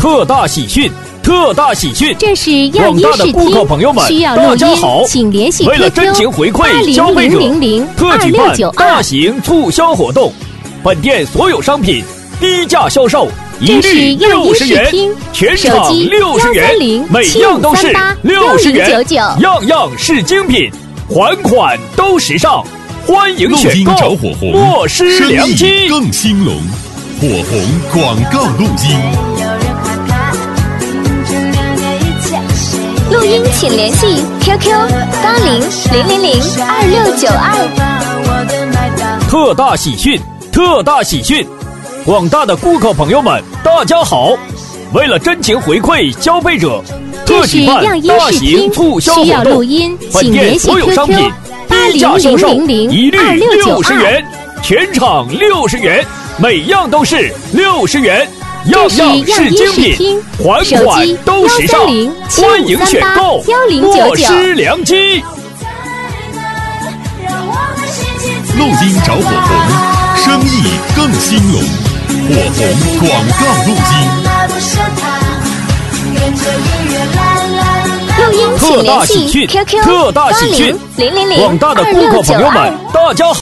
特大喜讯！特大喜讯！ 这是亚广大的顾客朋友们， 需要录大家好音，请联系为了真情回馈消费者，特举办大型促销活动，本店所有商品低价销售，一律60元，全场60元，每样都是60元，样样是精品，款款都时尚，欢迎选购，莫失良机， 更兴隆，火红广告录音。 录音请联系 QQ8000022692。 特大喜讯！特大喜讯！广大的顾客朋友们，大家好！为了真情回馈消费者，特举办大型促销活动，本店所有商品低价销售，一律60元，全场60元，每样都是60元。样样是精品，款款都时尚，欢迎选购，莫失良机。 录音找火红，生意更兴隆，火红广告录音。 录音请联系 QQ 特大喜讯！广大的顾客朋友们，大家好。